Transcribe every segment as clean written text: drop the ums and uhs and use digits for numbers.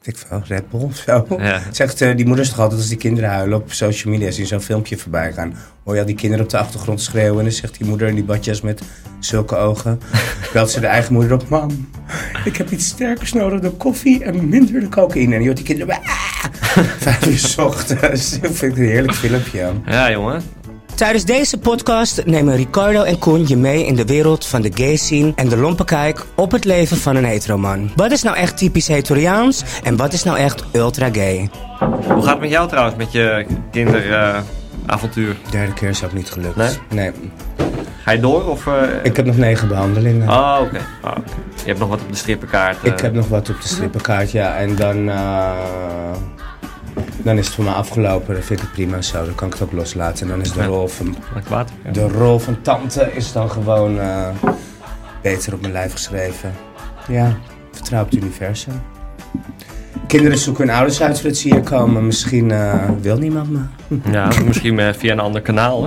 Ik veel, Red Bull of zo. Ja. Zegt die moeders toch altijd als die kinderen huilen op social media, als die zo'n filmpje voorbij gaan, hoor je al die kinderen op de achtergrond schreeuwen en dan zegt die moeder in die badjas met zulke ogen, belt ze de eigen moeder op, mam, ik heb iets sterkers nodig dan koffie en minder de cocaïne. En je hoort die kinderen 5 uur 's ochtends. Dat vind ik een heerlijk filmpje. Ja, jongen. Tijdens deze podcast nemen Ricardo en Koen je mee in de wereld van de gay scene en de lompe kijk op het leven van een heteroman. Wat is nou echt typisch hetoriaans en wat is nou echt ultra gay? Hoe gaat het met jou trouwens, met je kinderavontuur? Derde keer is ook niet gelukt. Nee. Ga je door? Of, Ik heb nog 9 behandelingen. Oh, oké. Je hebt nog wat op de strippenkaart. Ik heb nog wat op de strippenkaart, ja. En dan is het voor mij afgelopen. Dan vind ik het prima zo. Dan kan ik het ook loslaten. En dan is de rol van tante is dan gewoon beter op mijn lijf geschreven. Ja, vertrouw op het universum. Kinderen zoeken hun ouders uit voordat ze hier komen. Misschien wil niemand me. Ja, misschien via een ander kanaal, hè?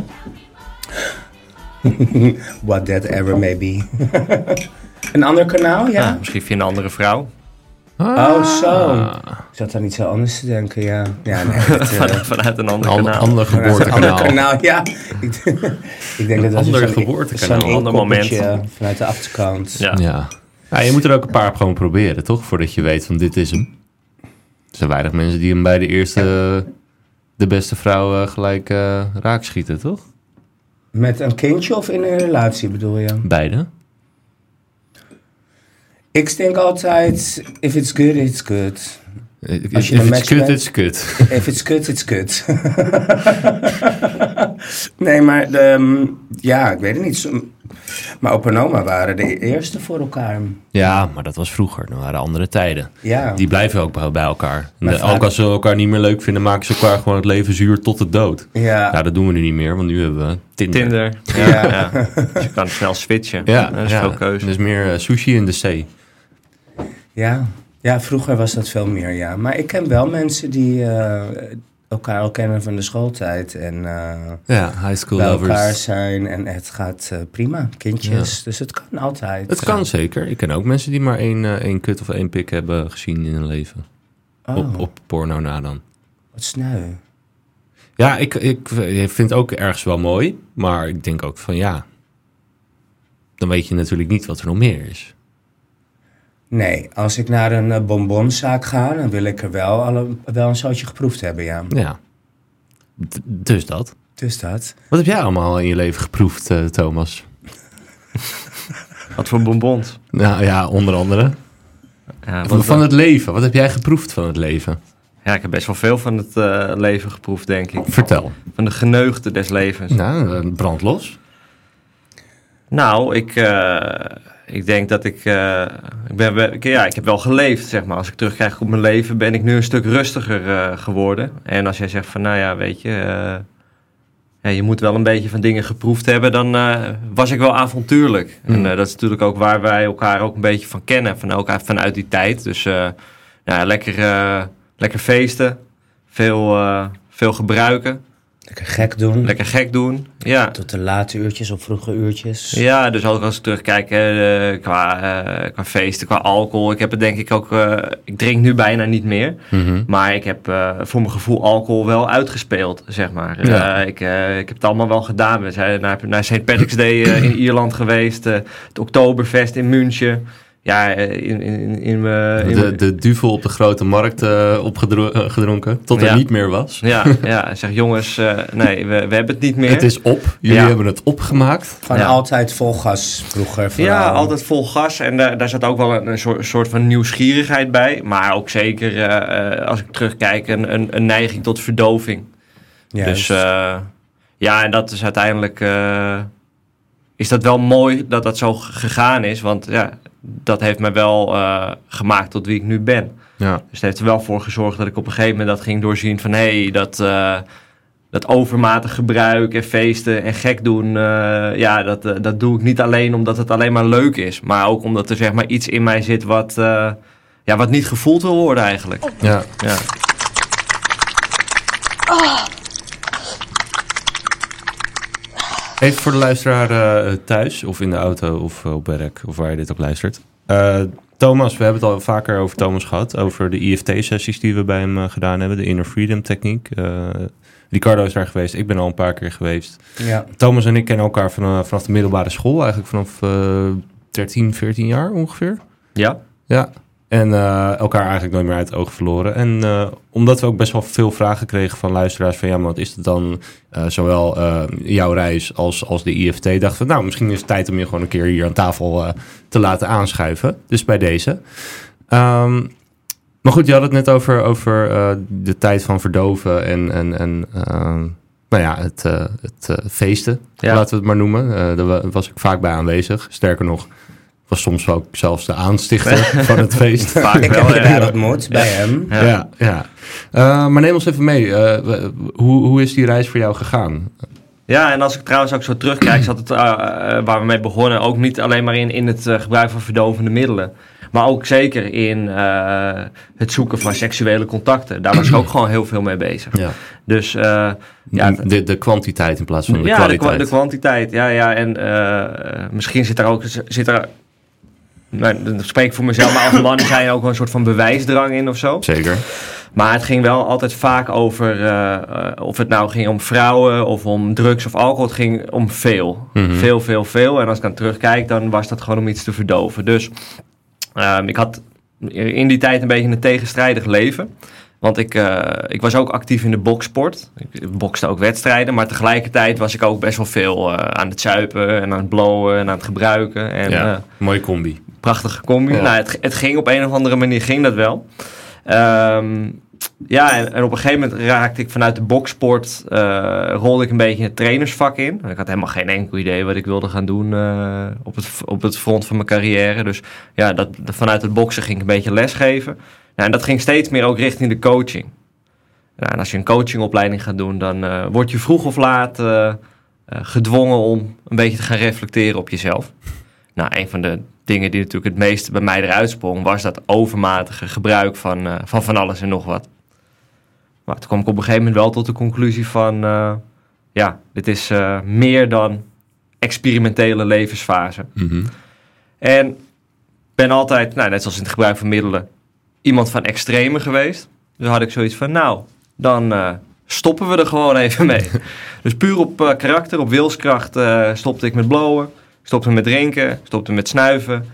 What that ever may be. Een ander kanaal, ja? Ah, misschien via een andere vrouw. Oh, zo. Ik zat daar niet zo anders te denken, ja. Ja, nee. Vanuit een ander kanaal. Ander geboortekanaal. Een ander kanaal, ja. Ik denk dat dat ander is geboortekanaal. zo'n ander moment. Vanuit de achterkant. Ja. Ja, je moet er ook een paar gewoon proberen, toch? Voordat je weet van dit is hem. Er zijn weinig mensen die hem bij de eerste, de beste vrouw gelijk raakschieten, toch? Met een kindje of in een relatie bedoel je? Beide. Ik denk altijd, if it's good, it's good. If it's good, it's good. If it's good, it's good. Nee, maar ja, ik weet het niet. Maar opa en oma waren de eerste voor elkaar. Ja, maar dat was vroeger. Dat waren andere tijden. Ja. Die blijven ook bij elkaar. Maar ook als ze elkaar niet meer leuk vinden, maken ze elkaar gewoon het leven zuur tot de dood. Ja. Nou, dat doen we nu niet meer, want nu hebben we Tinder. Ja. Dus je kan snel switchen. Ja, dat is veel keuze. Dus meer sushi in de zee. Ja, vroeger was dat veel meer, ja. Maar ik ken wel mensen die elkaar al kennen van de schooltijd. En high school bij lovers. elkaar zijn en het gaat prima, kindjes. Ja. Dus het kan altijd. Het kan zeker. Ik ken ook mensen die maar één kut of 1 pik hebben gezien in hun leven. Op porno na dan. Wat sneu. Ja, ik vind het ook ergens wel mooi. Maar ik denk ook van dan weet je natuurlijk niet wat er nog meer is. Nee, als ik naar een bonbonzaak ga, dan wil ik er wel een zoutje geproefd hebben, ja. Ja, dus dat. Wat heb jij allemaal in je leven geproefd, Thomas? Wat voor bonbons? Nou ja, onder andere. Ja, van het leven. Wat heb jij geproefd van het leven? Ja, ik heb best wel veel van het leven geproefd, denk ik. Vertel. Van de geneugten des levens. Nou, brand los. Nou, ik denk dat ik heb wel geleefd, zeg maar. Als ik terugkijk op mijn leven, ben ik nu een stuk rustiger geworden. En als jij zegt van, nou ja, weet je, je moet wel een beetje van dingen geproefd hebben, dan was ik wel avontuurlijk. En dat is natuurlijk ook waar wij elkaar ook een beetje van kennen, vanuit die tijd. Dus lekker feesten, veel gebruiken. Lekker gek doen, ja. Tot de late uurtjes of vroege uurtjes. Ja, dus ook als ik terugkijk qua feesten, qua alcohol. Ik heb het denk ik ook... ik drink nu bijna niet meer. Mm-hmm. Maar ik heb voor mijn gevoel alcohol wel uitgespeeld, zeg maar. Ja. Ik heb het allemaal wel gedaan. We zijn naar St. Patrick's Day in Ierland geweest. Het Oktoberfest in München. Ja, de duvel op de grote markt opgedronken, tot er niet meer was. Ja, zeg jongens, nee, we hebben het niet meer. Het is op, jullie hebben het opgemaakt. Van altijd vol gas vroeger. Vooral. Ja, altijd vol gas en daar zat ook wel een soort van nieuwsgierigheid bij. Maar ook zeker, als ik terugkijk, een neiging tot verdoving. Juist. Dus en dat is uiteindelijk... is dat wel mooi dat dat zo gegaan is, want dat heeft mij wel gemaakt tot wie ik nu ben. Ja. Dus het heeft er wel voor gezorgd dat ik op een gegeven moment dat ging doorzien van dat overmatig gebruik en feesten en gek doen, dat doe ik niet alleen omdat het alleen maar leuk is, maar ook omdat er zeg maar iets in mij zit wat niet gevoeld wil worden eigenlijk. Ja. Even voor de luisteraar thuis of in de auto of op werk of waar je dit op luistert. Thomas, we hebben het al vaker over Thomas gehad. Over de EFT-sessies die we bij hem gedaan hebben. De Inner Freedom techniek. Ricardo is daar geweest. Ik ben al een paar keer geweest. Ja. Thomas en ik kennen elkaar vanaf de middelbare school. Eigenlijk vanaf 13, 14 jaar ongeveer. Ja. Ja. En elkaar eigenlijk nooit meer uit het oog verloren. En omdat we ook best wel veel vragen kregen van luisteraars van... ja, maar wat is het dan zowel jouw reis als de IFT... dachten we, nou, misschien is het tijd om je gewoon een keer hier aan tafel te laten aanschuiven. Dus bij deze. Maar goed, je had het net over de tijd van verdoven en nou ja, het feesten, laten we het maar noemen. Daar was ik vaak bij aanwezig. Sterker nog... was soms ook zelfs de aanstichter van het feest. Vaak ik heb gedaan ontmoet bij hem. Ja. Maar neem ons even mee. Hoe is die reis voor jou gegaan? Ja, en als ik trouwens ook zo terugkijk... zat het waar we mee begonnen... ook niet alleen maar in het gebruik van verdovende middelen... maar ook zeker in het zoeken van seksuele contacten. Daar was ik ook gewoon heel veel mee bezig. Ja. Dus de kwantiteit in plaats van de kwaliteit. De kwantiteit, ja. En misschien zit er nou, dat spreek ik voor mezelf, maar als man zijn ook wel een soort van bewijsdrang in of zo. Zeker. Maar het ging wel altijd vaak over, of het nou ging om vrouwen of om drugs of alcohol. Het ging om veel. Mm-hmm. Veel. En als ik dan terugkijk, dan was dat gewoon om iets te verdoven. Dus ik had in die tijd een beetje een tegenstrijdig leven. Want ik was ook actief in de boksport. Ik bokste ook wedstrijden. Maar tegelijkertijd was ik ook best wel veel aan het zuipen en aan het blowen en aan het gebruiken. En, mooie combi. Prachtige combi. Ja. Nou, het ging op een of andere manier ging dat wel. En op een gegeven moment raakte ik vanuit de boksport... rolde ik een beetje het trainersvak in. Ik had helemaal geen enkel idee wat ik wilde gaan doen op het front van mijn carrière. Dus ja, vanuit het boksen ging ik een beetje lesgeven. Nou, en dat ging steeds meer ook richting de coaching. Nou, en als je een coachingopleiding gaat doen... dan word je vroeg of laat gedwongen om een beetje te gaan reflecteren op jezelf. Nou, een van de dingen die natuurlijk het meeste bij mij eruit sprong... was dat overmatige gebruik van alles en nog wat. Maar toen kwam ik op een gegeven moment wel tot de conclusie van... dit is meer dan experimentele levensfase. Mm-hmm. En ben altijd, net zoals in het gebruik van middelen... iemand van extreme geweest. Dus had ik zoiets van, dan stoppen we er gewoon even mee. Dus puur op karakter, op wilskracht stopte ik met blowen... Stopte met drinken, stopte met snuiven.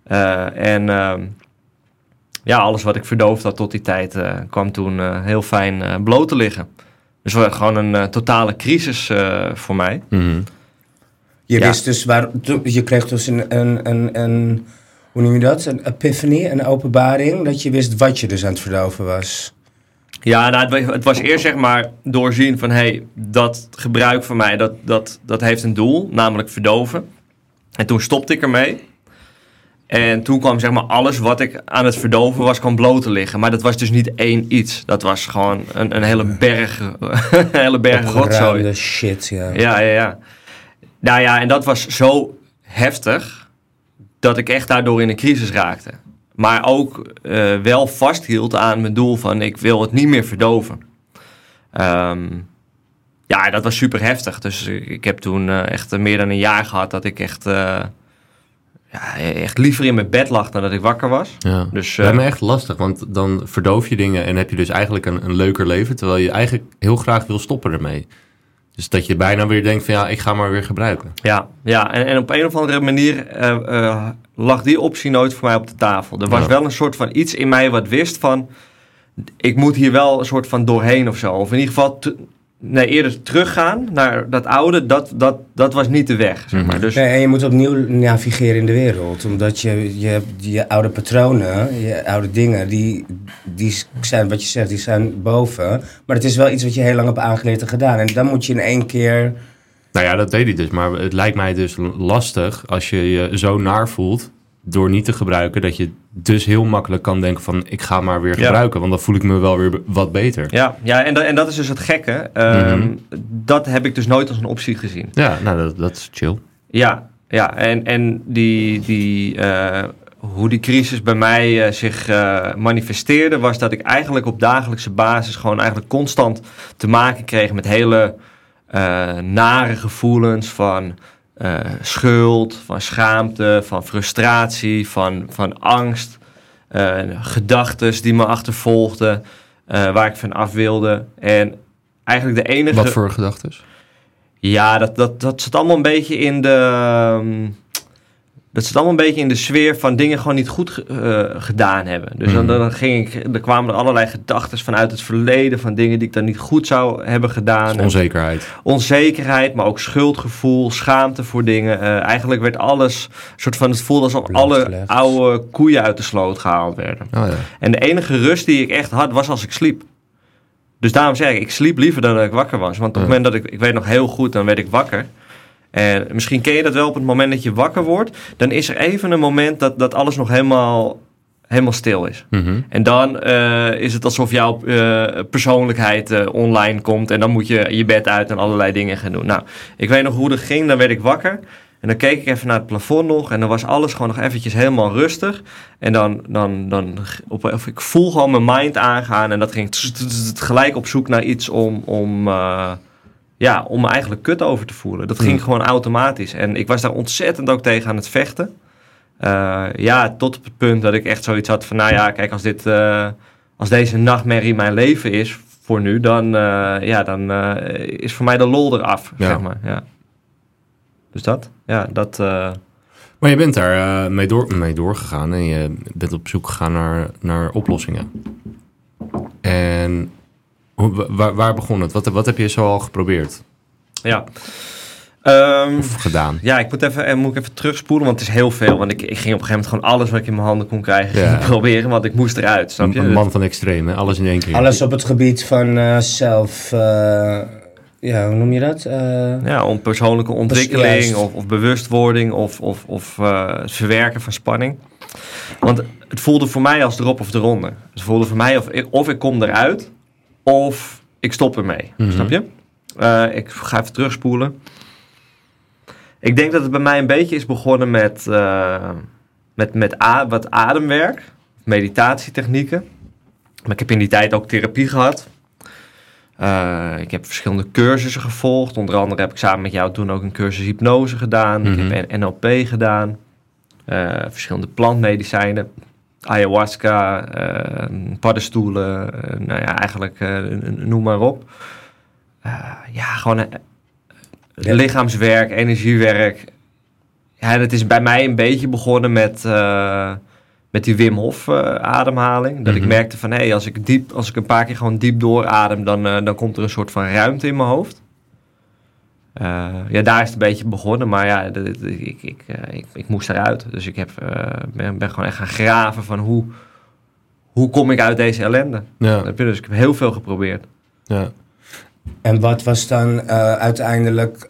Alles wat ik verdoofd had tot die tijd... kwam toen heel fijn bloot te liggen. Dus het was gewoon een totale crisis voor mij. Mm-hmm. Je wist dus je kreeg dus een hoe noem je dat? Een epiphany, een openbaring... dat je wist wat je dus aan het verdoven was. Ja, het was eerst zeg maar doorzien van... dat gebruik van mij, dat heeft een doel, namelijk verdoven... En toen stopte ik ermee. En toen kwam zeg maar alles wat ik aan het verdoven was, kwam bloot te liggen. Maar dat was dus niet één iets. Dat was gewoon een hele berg, een hele berg rotzooi. Shit, ja. Ja. Nou ja, en dat was zo heftig dat ik echt daardoor in een crisis raakte. Maar ook wel vasthield aan mijn doel van ik wil het niet meer verdoven. Ja, dat was super heftig. Dus ik heb toen echt meer dan een jaar gehad dat ik echt liever in mijn bed lag dan dat ik wakker was. Ja. Dus, dat is me echt lastig, want dan verdoof je dingen en heb je dus eigenlijk een leuker leven, terwijl je eigenlijk heel graag wil stoppen ermee. Dus dat je bijna weer denkt van ik ga maar weer gebruiken. Ja. En op een of andere manier lag die optie nooit voor mij op de tafel. Er was wel een soort van iets in mij wat wist van ik moet hier wel een soort van doorheen of zo. Of in ieder geval eerder teruggaan naar dat oude, dat was niet de weg, zeg maar. Dus... Nee, en je moet opnieuw navigeren in de wereld. Omdat je oude patronen, je oude dingen, die zijn, wat je zegt, die zijn boven. Maar het is wel iets wat je heel lang hebt aangeleerd en gedaan. En dan moet je in één keer... Nou ja, dat deed hij dus. Maar het lijkt mij dus lastig als je je zo naar voelt door niet te gebruiken, dat je dus heel makkelijk kan denken van ik ga maar weer gebruiken, want dan voel ik me wel weer wat beter. Ja, en dat is dus het gekke. Dat heb ik dus nooit als een optie gezien. Ja, nou dat is chill. Ja, en die hoe die crisis bij mij zich manifesteerde, was dat ik eigenlijk op dagelijkse basis gewoon eigenlijk constant te maken kreeg met hele nare gevoelens van schuld, van schaamte, van frustratie, van angst. Gedachtes die me achtervolgden, waar ik van af wilde. En eigenlijk de enige... Wat voor gedachtes? Ja, dat zit allemaal een beetje in de... Dat zit allemaal een beetje in de sfeer van dingen gewoon niet goed gedaan hebben. Dus dan kwamen er allerlei gedachten vanuit het verleden, van dingen die ik dan niet goed zou hebben gedaan. Onzekerheid. Onzekerheid, maar ook schuldgevoel, schaamte voor dingen. Eigenlijk werd alles soort van, het voelde alsof alle oude koeien uit de sloot gehaald werden. Oh, ja. En de enige rust die ik echt had, was als ik sliep. Dus daarom zeg ik sliep liever dan dat ik wakker was. Want op het moment dat ik weet nog heel goed, dan werd ik wakker. En misschien ken je dat wel, op het moment dat je wakker wordt, dan is er even een moment dat alles nog helemaal stil is. Mm-hmm. En dan is het alsof jouw persoonlijkheid online komt en dan moet je je bed uit en allerlei dingen gaan doen. Nou, ik weet nog hoe dat ging, dan werd ik wakker en dan keek ik even naar het plafond nog en dan was alles gewoon nog eventjes helemaal rustig. En dan ik voel gewoon mijn mind aangaan en dat ging gelijk op zoek naar iets om me eigenlijk kut over te voelen. Dat ging gewoon automatisch. En ik was daar ontzettend ook tegen aan het vechten. Tot op het punt dat ik echt zoiets had van... kijk, als deze nachtmerrie mijn leven is voor nu... dan is voor mij de lol eraf, zeg maar. Ja. Dus dat. Maar je bent daar mee doorgegaan... en je bent op zoek gegaan naar oplossingen. En... Waar begon het? Wat heb je zo al geprobeerd? Ja. Of gedaan? Ja, moet ik even terugspoelen, want het is heel veel. Want ik ging op een gegeven moment gewoon alles wat ik in mijn handen kon krijgen proberen, want ik moest eruit, snap je? Een man van extreem, hè? Alles in één keer. Alles op het gebied van zelf... hoe noem je dat? Om persoonlijke ontwikkeling of bewustwording of het verwerken van spanning. Want het voelde voor mij als erop of eronder. Het voelde voor mij of ik kom eruit... of ik stop ermee. Mm-hmm. Snap je? Ik ga even terugspoelen. Ik denk dat het bij mij een beetje is begonnen met wat ademwerk. Meditatietechnieken. Maar ik heb in die tijd ook therapie gehad. Ik heb verschillende cursussen gevolgd. Onder andere heb ik samen met jou toen ook een cursus hypnose gedaan. Mm-hmm. Ik heb NLP gedaan. Verschillende plantmedicijnen. Ayahuasca, paddenstoelen, eigenlijk noem maar op. Gewoon lichaamswerk, energiewerk. Ja, dat is bij mij een beetje begonnen met die Wim Hof ademhaling. Dat ik merkte van, als ik een paar keer gewoon diep dooradem, dan komt er een soort van ruimte in mijn hoofd. Daar is het een beetje begonnen, maar ik moest eruit. Dus ik ben gewoon echt gaan graven van hoe kom ik uit deze ellende. Ja. Dus ik heb heel veel geprobeerd. Ja. En wat was dan uiteindelijk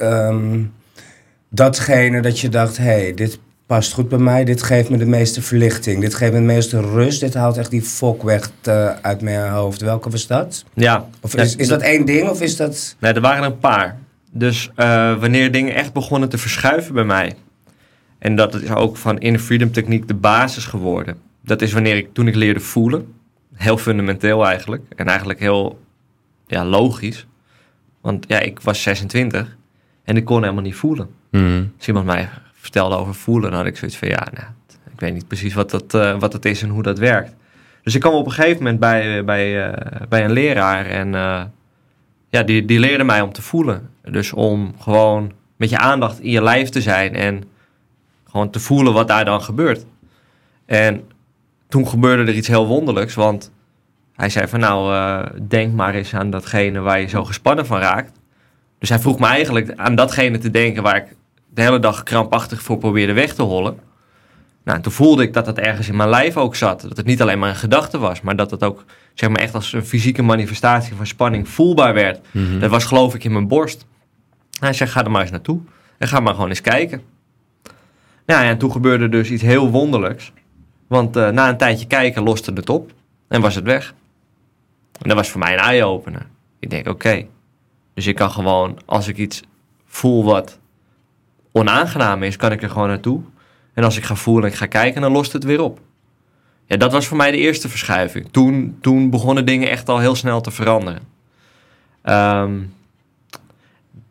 datgene dat je dacht, dit past goed bij mij, dit geeft me de meeste verlichting, dit geeft me de meeste rust, dit haalt echt die fok weg uit mijn hoofd. Welke was dat? Ja. Of is dat één ding of is dat... Nee, er waren een paar. Dus wanneer dingen echt begonnen te verschuiven bij mij. En dat is ook van Inner Freedom techniek de basis geworden. Dat is toen ik leerde voelen. Heel fundamenteel eigenlijk. En eigenlijk heel logisch. Want ik was 26 en ik kon helemaal niet voelen. Mm-hmm. Als iemand mij vertelde over voelen, dan had ik zoiets van ik weet niet precies wat dat is en hoe dat werkt. Dus ik kwam op een gegeven moment bij een leraar en die leerde mij om te voelen. Dus om gewoon met je aandacht in je lijf te zijn en gewoon te voelen wat daar dan gebeurt. En toen gebeurde er iets heel wonderlijks, want hij zei van denk maar eens aan datgene waar je zo gespannen van raakt. Dus hij vroeg me eigenlijk aan datgene te denken waar ik de hele dag krampachtig voor probeerde weg te hollen. Nou, toen voelde ik dat ergens in mijn lijf ook zat. Dat het niet alleen maar een gedachte was, maar dat het ook zeg maar echt als een fysieke manifestatie van spanning voelbaar werd. Mm-hmm. Dat was geloof ik in mijn borst. Hij zei, ga er maar eens naartoe. En ga maar gewoon eens kijken. Nou ja, en toen gebeurde dus iets heel wonderlijks. Want na een tijdje kijken loste het op. En was het weg. En dat was voor mij een eye-opener. Ik denk, oké. Dus ik kan gewoon, als ik iets voel wat onaangenaam is, kan ik er gewoon naartoe. En als ik ga voelen en ik ga kijken, dan lost het weer op. Ja, dat was voor mij de eerste verschuiving. Toen begonnen dingen echt al heel snel te veranderen.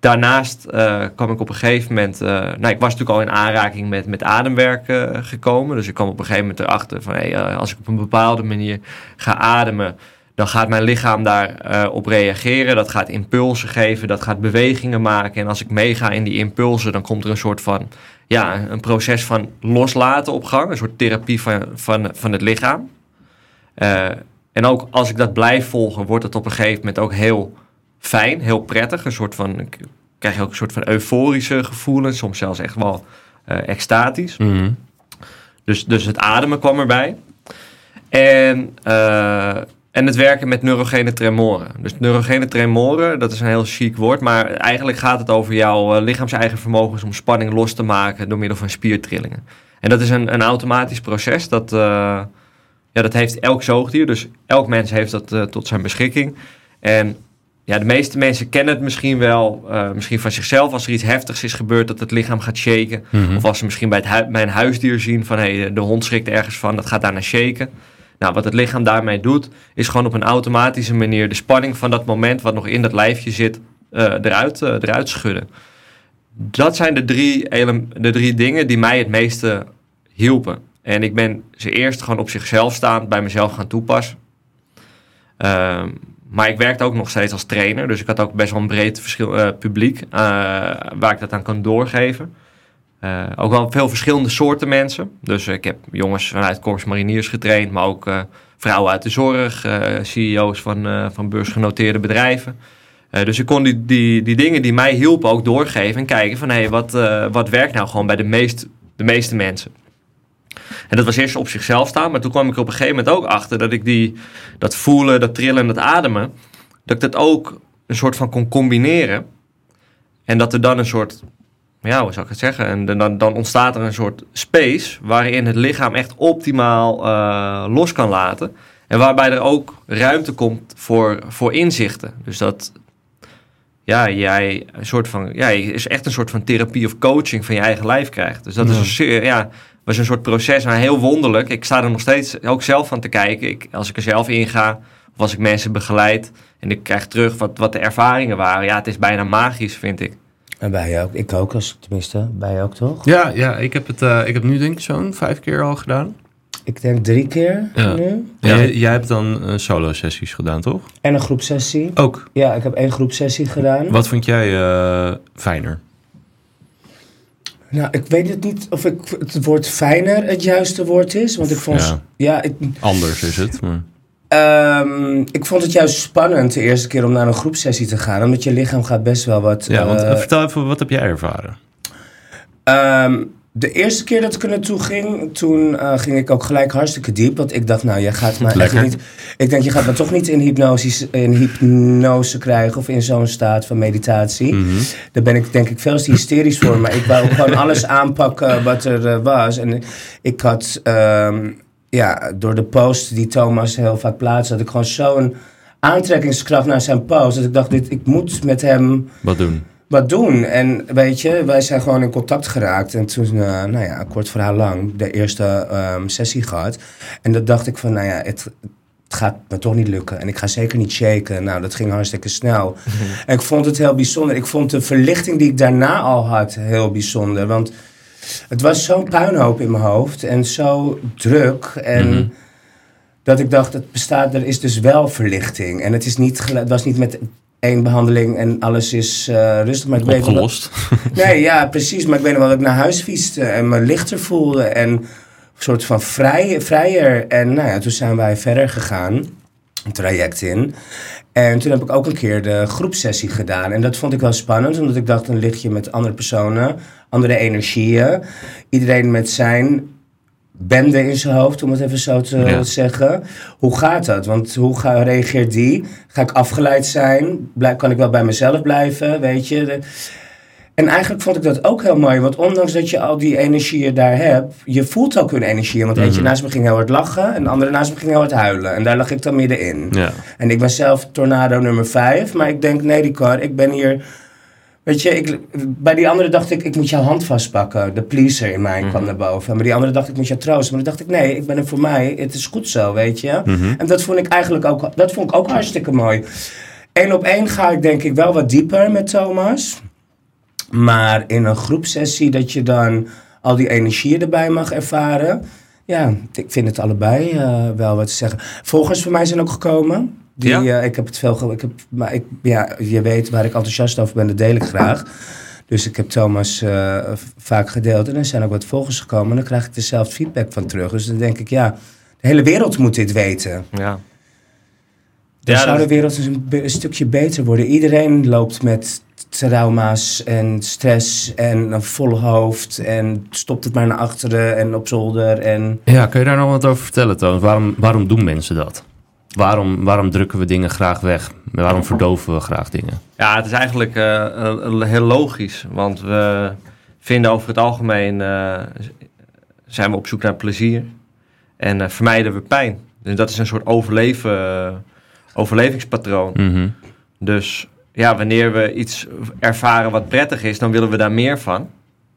Daarnaast kwam ik op een gegeven moment... ik was natuurlijk al in aanraking met ademwerk gekomen. Dus ik kwam op een gegeven moment erachter van... als ik op een bepaalde manier ga ademen... dan gaat mijn lichaam daarop reageren. Dat gaat impulsen geven, dat gaat bewegingen maken. En als ik meega in die impulsen... dan komt er een soort van... een proces van loslaten op gang. Een soort therapie van het lichaam. En ook als ik dat blijf volgen... wordt het op een gegeven moment ook heel... fijn, heel prettig. Krijg je ook een soort van euforische gevoelens. Soms zelfs echt wel extatisch. Mm-hmm. Dus het ademen kwam erbij. En het werken met neurogene tremoren. Dus neurogene tremoren, dat is een heel chic woord. Maar eigenlijk gaat het over jouw lichaams-eigen vermogens... om spanning los te maken door middel van spiertrillingen. En dat is een automatisch proces. Dat heeft elk zoogdier. Dus elk mens heeft dat tot zijn beschikking. En... ja, de meeste mensen kennen het misschien wel, misschien van zichzelf. Als er iets heftigs is gebeurd, dat het lichaam gaat shaken. Mm-hmm. Of als ze misschien bij een huisdier zien van... de hond schrikt ergens van, dat gaat daarna shaken. Nou, wat het lichaam daarmee doet... is gewoon op een automatische manier... de spanning van dat moment wat nog in dat lijfje zit... eruit schudden. Dat zijn de drie dingen die mij het meeste hielpen. En ik ben ze eerst gewoon op zichzelf staand... bij mezelf gaan toepassen. Maar ik werkte ook nog steeds als trainer. Dus ik had ook best wel een breed publiek waar ik dat aan kan doorgeven. Ook wel veel verschillende soorten mensen. Dus ik heb jongens vanuit Corps Mariniers getraind. Maar ook vrouwen uit de zorg. CEO's van beursgenoteerde bedrijven. Dus ik kon die dingen die mij hielpen ook doorgeven. En kijken van wat werkt nou gewoon bij de meeste mensen. En dat was eerst op zichzelf staan. Maar toen kwam ik er op een gegeven moment ook achter... dat ik dat voelen, dat trillen en dat ademen... dat ik dat ook een soort van kon combineren. En dat er dan een soort... ja, hoe zou ik het zeggen? En dan ontstaat er een soort space... waarin het lichaam echt optimaal los kan laten. En waarbij er ook ruimte komt voor inzichten. Dus dat... ja, jij is echt een soort van therapie of coaching... van je eigen lijf krijgt. Dus dat is was een soort proces, maar heel wonderlijk. Ik sta er nog steeds ook zelf van te kijken. Als ik er zelf in ga, of als ik mensen begeleid... en ik krijg terug wat de ervaringen waren. Ja, het is bijna magisch, vind ik. En bij jou ook. Ik ook, tenminste. Bij jou ook, toch? Ja, ik heb nu denk ik zo'n 5 keer al gedaan. Ik denk 3 keer nu. Ja. Jij hebt dan solo-sessies gedaan, toch? En een groepsessie. Ook? Ja, ik heb 1 groepsessie gedaan. Wat vond jij fijner? Nou, ik weet het niet of het woord fijner het juiste woord is. Want ik vond... anders is het, maar... ik vond het juist spannend de eerste keer om naar een groepsessie te gaan. Omdat je lichaam gaat best wel wat... Ja, want vertel even, wat heb jij ervaren? De eerste keer dat ik er naartoe ging, toen ging ik ook gelijk hartstikke diep. Want ik dacht, nou, jij gaat maar echt niet... Ik denk, je gaat me toch niet in hypnose krijgen of in zo'n staat van meditatie. Mm-hmm. Daar ben ik denk ik veel te hysterisch voor. Maar ik wou gewoon alles aanpakken wat er was. En ik had, door de post die Thomas heel vaak plaatste, had ik gewoon zo'n aantrekkingskracht naar zijn post. Dat ik dacht, ik moet met hem... Wat doen. En weet je, wij zijn gewoon in contact geraakt. En toen, kort verhaal lang, de eerste sessie gehad. En dat dacht ik van, het gaat me toch niet lukken. En ik ga zeker niet shaken. Nou, dat ging hartstikke snel. Mm-hmm. En ik vond het heel bijzonder. Ik vond de verlichting die ik daarna al had heel bijzonder. Want het was zo'n puinhoop in mijn hoofd. En zo druk. En dat ik dacht, er is dus wel verlichting. En het was niet met... 1 behandeling en alles is rustig. Maar ik opgelost. Nee, ja, precies. Maar ik weet nog wel dat ik naar huis fietste en me lichter voelde en een soort van vrijer. En toen zijn wij verder gegaan, een traject in. En toen heb ik ook een keer de groepsessie gedaan. En dat vond ik wel spannend, omdat ik dacht, dan lig je met andere personen, andere energieën. Iedereen met zijn bende in zijn hoofd, om het even zo te zeggen. Hoe gaat dat? Want hoe reageert die? Ga ik afgeleid zijn? Kan ik wel bij mezelf blijven? Weet je? En eigenlijk vond ik dat ook heel mooi. Want ondanks dat je al die energieën daar hebt, je voelt ook hun energieën. Want eentje naast me ging heel hard lachen en de andere naast me ging heel hard huilen. En daar lag ik dan middenin. Ja. En ik ben zelf tornado nummer 5. Maar ik denk, nee Ricard, ik ben hier... Weet je, bij die andere dacht ik moet jouw hand vastpakken. De pleaser in mij kwam naar boven. Maar die andere dacht ik moet jou troosten. Maar dan dacht ik, nee, ik ben er voor mij. Het is goed zo, weet je. Mm-hmm. En dat vond ik eigenlijk ook hartstikke mooi. 1 op 1 ga ik denk ik wel wat dieper met Thomas. Maar in een groepsessie dat je dan al die energie erbij mag ervaren. Ja, ik vind het allebei wel wat te zeggen. Volgers van mij zijn ook gekomen. Ik heb het veel... je weet waar ik enthousiast over ben, dat deel ik graag. Dus ik heb Thomas vaak gedeeld. En er zijn ook wat volgers gekomen. En dan krijg ik dezelfde feedback van terug. Dus dan denk ik, de hele wereld moet dit weten. Ja. Dan zou de wereld een stukje beter worden. Iedereen loopt met trauma's en stress en een vol hoofd. En stopt het maar naar achteren en op zolder. En... Ja, kun je daar nog wat over vertellen, Toon? Waarom doen mensen dat? Waarom drukken we dingen graag weg? Waarom verdoven we graag dingen? Ja, het is eigenlijk heel logisch. Want we vinden over het algemeen... zijn we op zoek naar plezier. En vermijden we pijn. Dus dat is een soort overlevingspatroon. Mm-hmm. Dus ja, wanneer we iets ervaren wat prettig is, dan willen we daar meer van.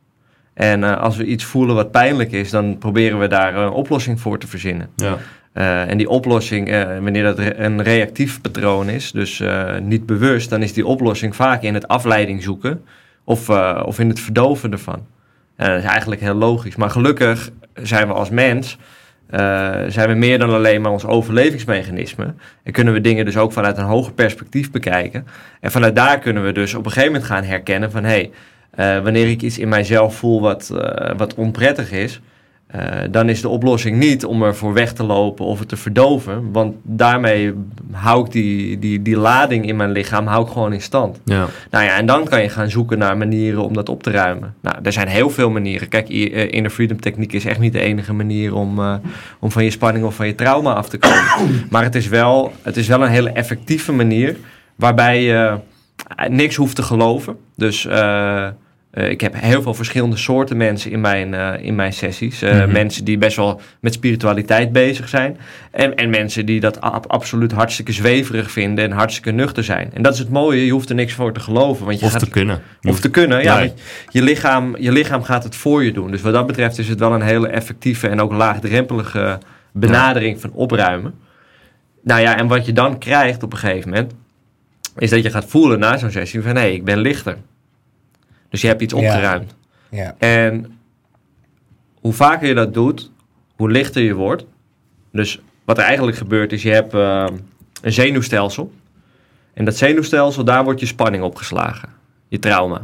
En als we iets voelen wat pijnlijk is, dan proberen we daar een oplossing voor te verzinnen. Ja. En die oplossing, wanneer dat een reactief patroon is, dus niet bewust, dan is die oplossing vaak in het afleiding zoeken of in het verdoven ervan. En dat is eigenlijk heel logisch. Maar gelukkig zijn we als mens... zijn we meer dan alleen maar ons overlevingsmechanisme. En kunnen we dingen dus ook vanuit een hoger perspectief bekijken. En vanuit daar kunnen we dus op een gegeven moment gaan herkennen van... wanneer ik iets in mijzelf voel wat onprettig is... dan is de oplossing niet om ervoor weg te lopen of het te verdoven. Want daarmee hou ik die lading in mijn lichaam gewoon in stand. Ja. Nou ja, en dan kan je gaan zoeken naar manieren om dat op te ruimen. Nou, er zijn heel veel manieren. Kijk, Inner Freedom techniek is echt niet de enige manier om van je spanning of van je trauma af te komen. Maar het is wel een hele effectieve manier waarbij je niks hoeft te geloven. Dus... ik heb heel veel verschillende soorten mensen in mijn sessies. Mensen die best wel met spiritualiteit bezig zijn. En mensen die dat absoluut hartstikke zweverig vinden en hartstikke nuchter zijn. En dat is het mooie, je hoeft er niks voor te geloven. Want te kunnen. Of te kunnen, ja. Nee. Je lichaam gaat het voor je doen. Dus wat dat betreft is het wel een hele effectieve en ook laagdrempelige benadering van opruimen. Nou ja, en wat je dan krijgt op een gegeven moment, is dat je gaat voelen na zo'n sessie van ik ben lichter. Dus je hebt iets opgeruimd. Ja. En hoe vaker je dat doet, hoe lichter je wordt. Dus wat er eigenlijk gebeurt is, je hebt een zenuwstelsel. En dat zenuwstelsel, daar wordt je spanning opgeslagen. Je trauma.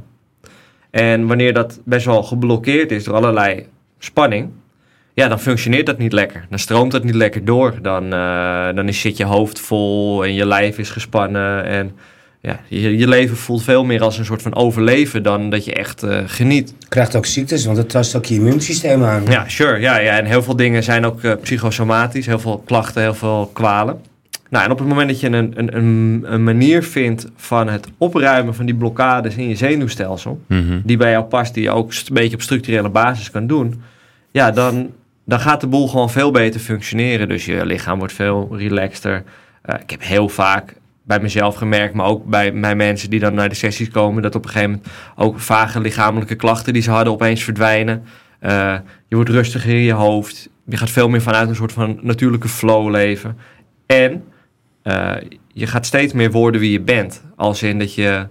En wanneer dat best wel geblokkeerd is door allerlei spanning... ja, dan functioneert dat niet lekker. Dan stroomt dat niet lekker door. Dan zit je hoofd vol en je lijf is gespannen en... Ja, je leven voelt veel meer als een soort van overleven dan dat je echt geniet. Je krijgt ook ziektes, want het tast ook je immuunsysteem aan. Ja, sure. Ja, en heel veel dingen zijn ook psychosomatisch. Heel veel klachten, heel veel kwalen. Nou, en op het moment dat je een manier vindt van het opruimen van die blokkades in je zenuwstelsel... Mm-hmm. die bij jou past, die je ook een beetje op structurele basis kan doen... ja, dan gaat de boel gewoon veel beter functioneren. Dus je lichaam wordt veel relaxter. Ik heb heel vaak... bij mezelf gemerkt, maar ook bij mensen die dan naar de sessies komen, dat op een gegeven moment ook vage lichamelijke klachten die ze hadden opeens verdwijnen. Je wordt rustiger in je hoofd. Je gaat veel meer vanuit een soort van natuurlijke flow leven. En je gaat steeds meer worden wie je bent. Als in dat je...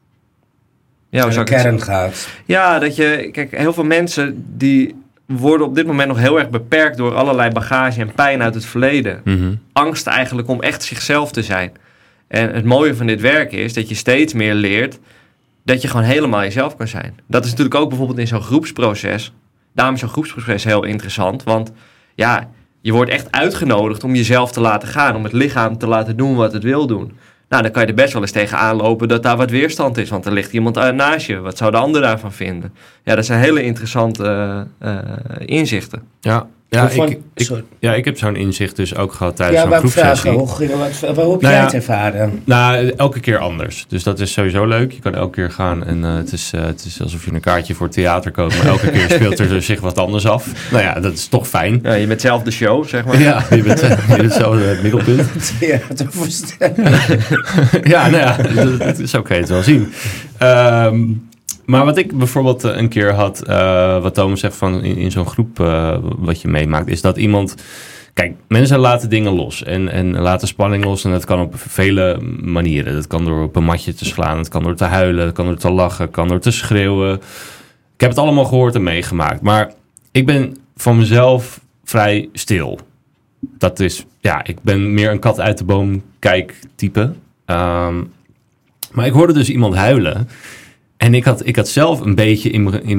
Ja, de kern gaat. Ja, dat je... Kijk, heel veel mensen die worden op dit moment nog heel erg beperkt door allerlei bagage en pijn uit het verleden. Mm-hmm. Angst eigenlijk om echt zichzelf te zijn. En het mooie van dit werk is dat je steeds meer leert dat je gewoon helemaal jezelf kan zijn. Dat is natuurlijk ook bijvoorbeeld in zo'n groepsproces. Daarom is zo'n groepsproces heel interessant. Want ja, je wordt echt uitgenodigd om jezelf te laten gaan. Om het lichaam te laten doen wat het wil doen. Nou, dan kan je er best wel eens tegenaan lopen dat daar wat weerstand is. Want er ligt iemand naast je. Wat zou de ander daarvan vinden? Ja, dat zijn hele interessante inzichten. Ja, ik heb zo'n inzicht dus ook gehad tijdens zo'n groepsessie. Hoe heb jij het ervaren? Nou, elke keer anders. Dus dat is sowieso leuk. Je kan elke keer gaan en het is alsof je een kaartje voor theater koopt. Maar elke keer speelt er zich wat anders af. Nou ja, dat is toch fijn. Ja, je bent zelf de show, zeg maar. Ja, je bent zelf het middelpunt. Ja, te voorstellen. Ja, nou ja, zo kan je het wel zien. Maar wat ik bijvoorbeeld een keer had, wat Thomas zegt van in zo'n groep wat je meemaakt, is dat iemand Kijk, mensen laten dingen los en laten spanning los. En dat kan op vele manieren. Dat kan door op een matje te slaan. Het kan door te huilen. Het kan door te lachen. Het kan door te schreeuwen. Ik heb het allemaal gehoord en meegemaakt. Maar ik ben van mezelf vrij stil. Dat is, ik ben meer een kat uit de boom kijk type. Maar ik hoorde dus iemand huilen. En ik had zelf een beetje in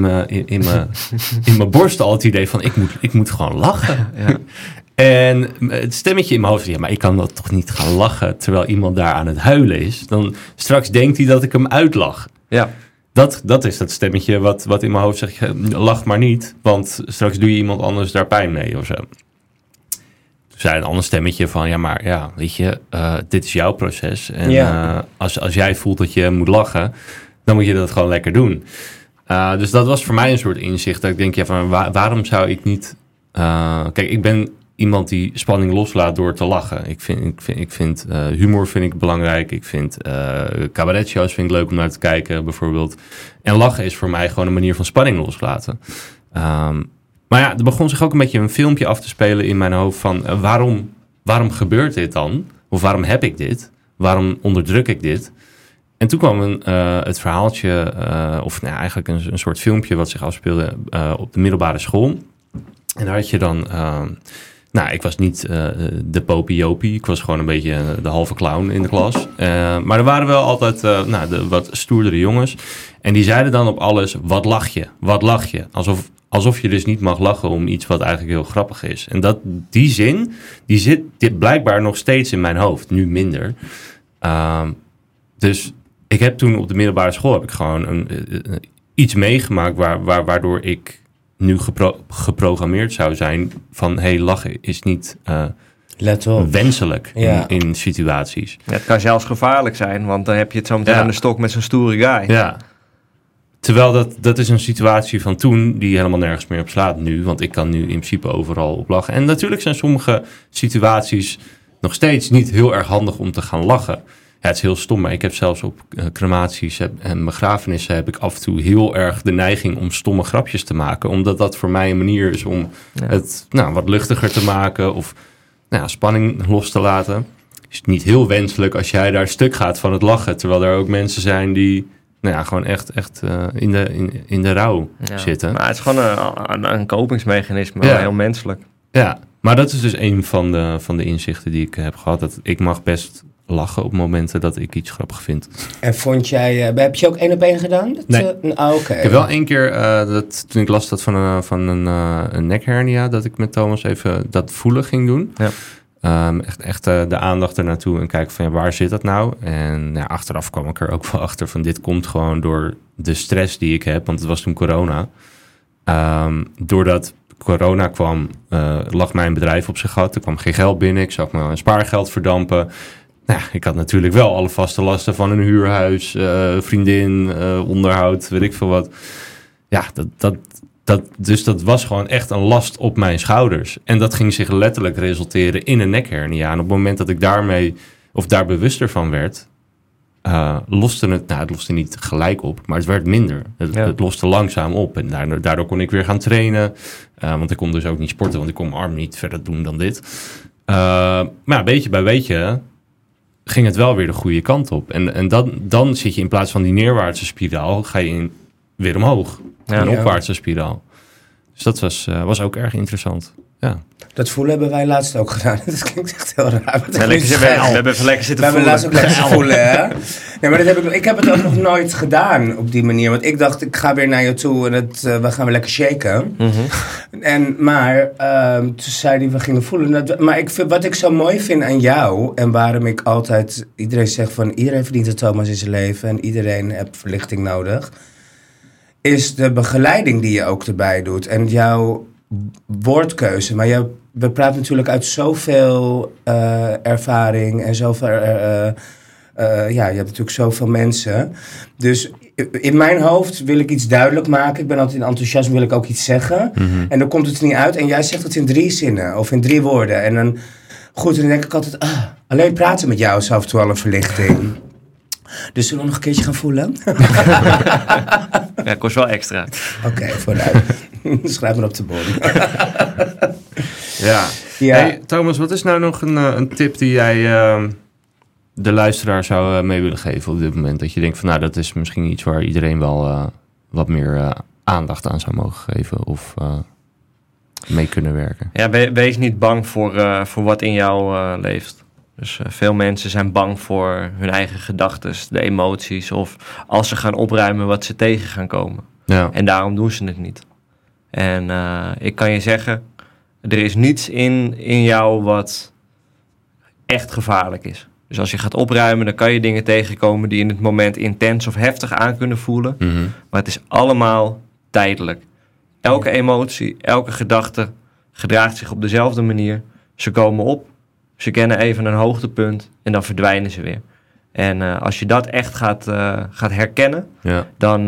mijn borst al het idee van ik moet gewoon lachen. Ja. En het stemmetje in mijn hoofd, maar ik kan dat toch niet gaan lachen terwijl iemand daar aan het huilen is. Dan straks denkt hij dat ik hem uitlach. Ja. Dat is dat stemmetje wat in mijn hoofd zegt, lach maar niet, want straks doe je iemand anders daar pijn mee of zo. Toen zei een ander stemmetje van, weet je, dit is jouw proces. En als jij voelt dat je moet lachen, dan moet je dat gewoon lekker doen. Dus dat was voor mij een soort inzicht. Dat ik denk, waarom zou ik niet... Kijk, ik ben iemand die spanning loslaat door te lachen. Ik vind humor vind ik belangrijk. Ik vind cabaretshows vind ik leuk om naar te kijken, bijvoorbeeld. En lachen is voor mij gewoon een manier van spanning loslaten. Maar er begon zich ook een beetje een filmpje af te spelen in mijn hoofd van... waarom gebeurt dit dan? Of waarom heb ik dit? Waarom onderdruk ik dit? En toen kwam het verhaaltje, eigenlijk een soort filmpje wat zich afspeelde op de middelbare school. En daar had je dan, ik was niet de popiopie, ik was gewoon een beetje de halve clown in de klas. Maar er waren wel altijd de wat stoerdere jongens. En die zeiden dan op alles, wat lach je? Alsof je dus niet mag lachen om iets wat eigenlijk heel grappig is. En die zin, die zit blijkbaar nog steeds in mijn hoofd, nu minder. Dus... Ik heb toen op de middelbare school gewoon iets meegemaakt waardoor ik nu geprogrammeerd zou zijn van lachen is niet wenselijk in situaties. Ja, het kan zelfs gevaarlijk zijn, want dan heb je het zo meteen aan de stok met zo'n stoere guy. Ja. Terwijl dat is een situatie van toen die helemaal nergens meer op slaat nu, want ik kan nu in principe overal op lachen. En natuurlijk zijn sommige situaties nog steeds niet heel erg handig om te gaan lachen. Ja, het is heel stom, maar ik heb zelfs op crematies en begrafenissen heb ik af en toe heel erg de neiging om stomme grapjes te maken. Omdat dat voor mij een manier is om het wat luchtiger te maken of spanning los te laten. Is het niet heel wenselijk als jij daar stuk gaat van het lachen. Terwijl er ook mensen zijn die gewoon echt in de rouw zitten. Maar het is gewoon een kopingsmechanisme, heel menselijk. Ja, maar dat is dus een van de inzichten die ik heb gehad. Dat ik mag best... lachen op momenten dat ik iets grappig vind. En vond jij... heb je ook 1-op-1 gedaan? Nee. Okay. Ik heb wel 1 keer... toen ik last had van een nekhernia... dat ik met Thomas even dat voelen ging doen. Ja. Echt de aandacht ernaartoe en kijken van... waar zit dat nou? En achteraf kwam ik er ook wel achter van... dit komt gewoon door de stress die ik heb. Want het was toen corona. Doordat corona kwam... lag mijn bedrijf op zijn gat. Er kwam geen geld binnen. Ik zag mijn spaargeld verdampen... ik had natuurlijk wel alle vaste lasten van een huurhuis, vriendin, onderhoud, weet ik veel wat. Ja, dus dat was gewoon echt een last op mijn schouders. En dat ging zich letterlijk resulteren in een nekhernia. En op het moment dat ik daar bewuster van werd, loste het loste niet gelijk op, maar het werd minder. Het loste langzaam op en daardoor kon ik weer gaan trainen. Want ik kon dus ook niet sporten, want ik kon mijn arm niet verder doen dan dit. Maar beetje bij beetje... ging het wel weer de goede kant op. En dan zit je in plaats van die neerwaartse spiraal... ga je weer omhoog. Een opwaartse spiraal. Dus dat was ook erg interessant. Ja. Dat voelen hebben wij laatst ook gedaan. Dat klinkt echt heel raar. We hebben even lekker zitten voelen. We hebben laatst ook lekker voelen, hè? Nee, maar ik heb het ook nog nooit gedaan op die manier. Want ik dacht, ik ga weer naar je toe en we gaan weer lekker shaken. Mm-hmm. Maar toen zei hij, we gingen voelen. Maar wat ik zo mooi vind aan jou... en waarom ik altijd... iedereen zegt van, iedereen verdient een Thomas in zijn leven... en iedereen heeft verlichting nodig... is de begeleiding die je ook erbij doet. En jouw woordkeuze. Maar we praten natuurlijk uit zoveel ervaring en zoveel... je hebt natuurlijk zoveel mensen. Dus in mijn hoofd wil ik iets duidelijk maken. Ik ben altijd in enthousiasme, wil ik ook iets zeggen. Mm-hmm. En dan komt het er niet uit. En jij zegt het in 3 zinnen of in 3 woorden. En dan, goed, en dan denk ik altijd... alleen praten met jou is af en toe al een verlichting. Dus zullen we nog een keertje gaan voelen? Ja, kost wel extra. Oké, vooruit. Schrijf maar op de bon. Ja. Ja. Hey, Thomas, wat is nou nog een tip die jij de luisteraar zou mee willen geven op dit moment? Dat je denkt van, nou, dat is misschien iets waar iedereen wel wat meer aandacht aan zou mogen geven of mee kunnen werken. Ja, wees niet bang voor wat in jou leeft. Dus veel mensen zijn bang voor hun eigen gedachten, de emoties, of als ze gaan opruimen wat ze tegen gaan komen. Ja. En daarom doen ze het niet. En ik kan je zeggen, er is niets in jou wat echt gevaarlijk is. Dus als je gaat opruimen, dan kan je dingen tegenkomen die in het moment intens of heftig aan kunnen voelen. Mm-hmm. Maar het is allemaal tijdelijk. Elke emotie, elke gedachte gedraagt zich op dezelfde manier. Ze komen op, ze kennen even een hoogtepunt en dan verdwijnen ze weer. En als je dat echt gaat herkennen, dan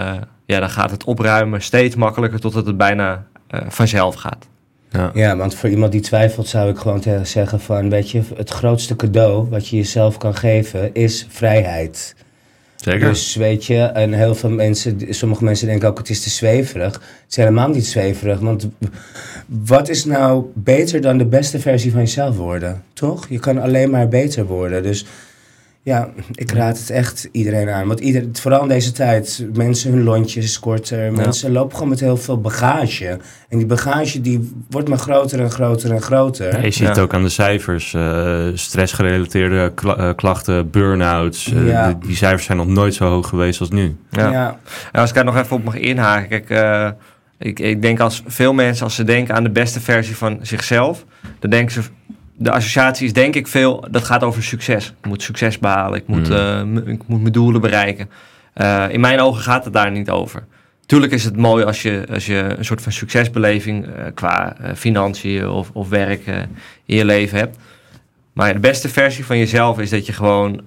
gaat het opruimen steeds makkelijker totdat het bijna vanzelf gaat. Ja, want voor iemand die twijfelt zou ik gewoon zeggen van, weet je, het grootste cadeau wat je jezelf kan geven is vrijheid. Zeker. Dus weet je, en heel veel mensen, sommige mensen denken ook het is te zweverig. Het is helemaal niet zweverig, want wat is nou beter dan de beste versie van jezelf worden, toch? Je kan alleen maar beter worden, dus ja, ik raad het echt iedereen aan. Want vooral in deze tijd, mensen hun lontjes korter, mensen lopen gewoon met heel veel bagage. En die bagage die wordt maar groter en groter en groter. Ja, je ziet het ook aan de cijfers, stressgerelateerde klachten, burn-outs. Die cijfers zijn nog nooit zo hoog geweest als nu. Ja. En als ik daar nog even op mag inhaken, kijk, ik denk als veel mensen, als ze denken aan de beste versie van zichzelf, dan denken ze, de associatie is denk ik veel, dat gaat over succes. Ik moet succes behalen, ik moet mijn doelen bereiken. In mijn ogen gaat het daar niet over. Tuurlijk is het mooi als je een soort van succesbeleving qua financiën of werk in je leven hebt. Maar de beste versie van jezelf is dat je gewoon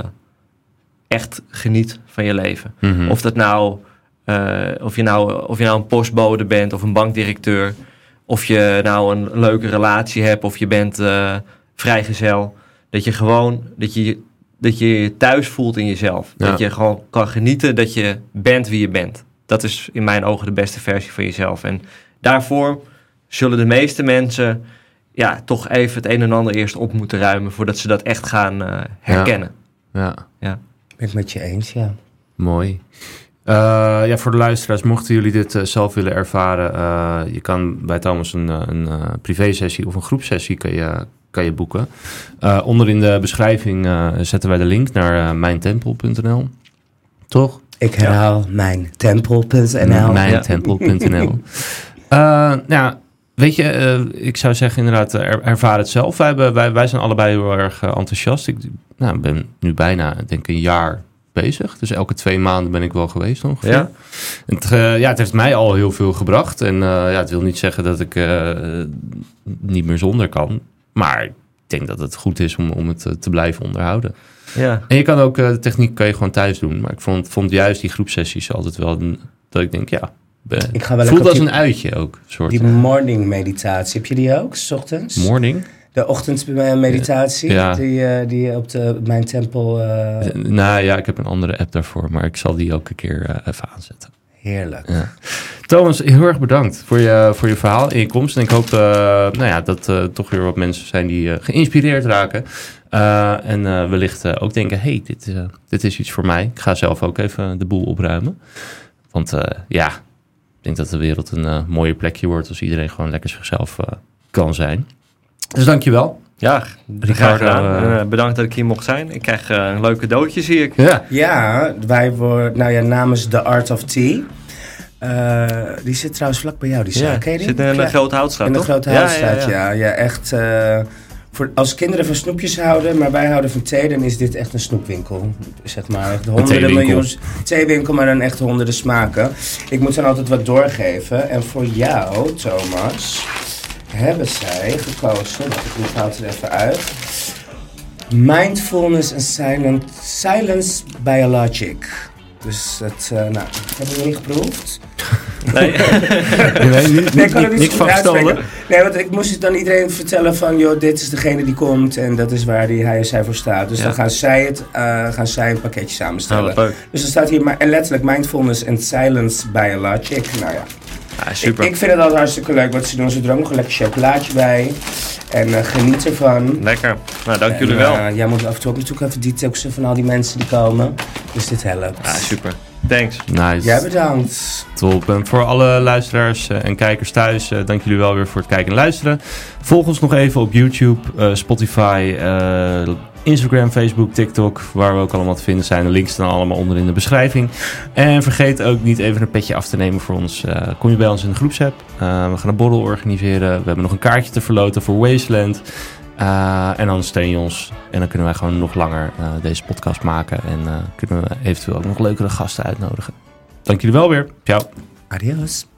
echt geniet van je leven. Mm-hmm. Of je nou een postbode bent of een bankdirecteur, of je nou een leuke relatie hebt, of je bent vrijgezel. Dat je gewoon, dat je je thuis voelt in jezelf. Ja. Dat je gewoon kan genieten dat je bent wie je bent. Dat is in mijn ogen de beste versie van jezelf. En daarvoor zullen de meeste mensen toch even het een en ander eerst op moeten ruimen voordat ze dat echt gaan herkennen. Ja. Ben ik met je eens, ja. Mooi. Voor de luisteraars, mochten jullie dit zelf willen ervaren, je kan bij Thomas een privé-sessie of een groepsessie kan je boeken. Onder in de beschrijving zetten wij de link naar mijntempel.nl. Toch? Ik herhaal mijntempel.nl. Mijntempel.nl. Weet je, ik zou zeggen inderdaad, ervaar het zelf. Wij zijn allebei heel erg enthousiast. Ik ben nu bijna, denk ik, een jaar bezig. Dus elke 2 maanden ben ik wel geweest ongeveer. Ja. Het heeft mij al heel veel gebracht. En het wil niet zeggen dat ik niet meer zonder kan. Maar ik denk dat het goed is om het te blijven onderhouden. Ja. En je kan ook, de techniek kan je gewoon thuis doen. Maar ik vond juist die groepsessies altijd wel dat ik denk, ik ga wel voelt als een uitje ook. Soort. Die morning meditatie, heb je die ook, 's ochtends? Morning? De ochtendmeditatie, die op mijn tempel... ik heb een andere app daarvoor, maar ik zal die ook een keer even aanzetten. Heerlijk. Ja. Thomas, heel erg bedankt voor je verhaal en je komst. En ik hoop dat toch weer wat mensen zijn die geïnspireerd raken. En wellicht ook denken, hey, dit is iets voor mij. Ik ga zelf ook even de boel opruimen. Want ik denk dat de wereld een mooier plekje wordt als iedereen gewoon lekker zichzelf kan zijn. Dus dankjewel. Ja, graag gedaan. Bedankt dat ik hier mocht zijn. Ik krijg een leuk cadeautje, zie ik. Ja, wij worden, namens The Art of Tea. Die zit trouwens vlak bij jou, die zaak. Ken je die? Zit in een Grote Houtstraat, toch? In de Grote Houtstraat, ja, echt... als kinderen van snoepjes houden, maar wij houden van thee, dan is dit echt een snoepwinkel. Zeg maar, echt honderden miljoen theewinkel, maar dan echt honderden smaken. Ik moet dan altijd wat doorgeven. En voor jou, Thomas, hebben zij gekozen, ik haal het er even uit, Mindfulness and Silence Biologic. Dus dat, hebben we niet geproefd? Nee. Ik kan het niet van gestolen. Nee, want ik moest het dan iedereen vertellen van, joh, dit is degene die komt en dat is waar hij of zij voor staat. Dus dan gaan zij een pakketje samenstellen. Leuk. Dus er staat hier en letterlijk Mindfulness and Silence Biologic. Nou ja, Ja, super. Ik vind het altijd hartstikke leuk wat ze doen. Ze doen ook nog een lekker chocolaatje bij. En geniet ervan. Lekker. Nou, dank jullie wel. Jij moet af en toe ook natuurlijk even detoxen van al die mensen die komen. Dus dit helpt. Ja, super. Thanks. Nice. Jij bedankt. Top. En voor alle luisteraars en kijkers thuis, dank jullie wel weer voor het kijken en luisteren. Volg ons nog even op YouTube, Spotify, Instagram, Facebook, TikTok, waar we ook allemaal te vinden zijn. De links staan allemaal onder in de beschrijving. En vergeet ook niet even een petje af te nemen voor ons. Kom je bij ons in de groepsapp. We gaan een borrel organiseren. We hebben nog een kaartje te verloten voor Wasteland. En dan steun je ons. En dan kunnen wij gewoon nog langer deze podcast maken. En kunnen we eventueel ook nog leukere gasten uitnodigen. Dank jullie wel weer. Ciao. Adios.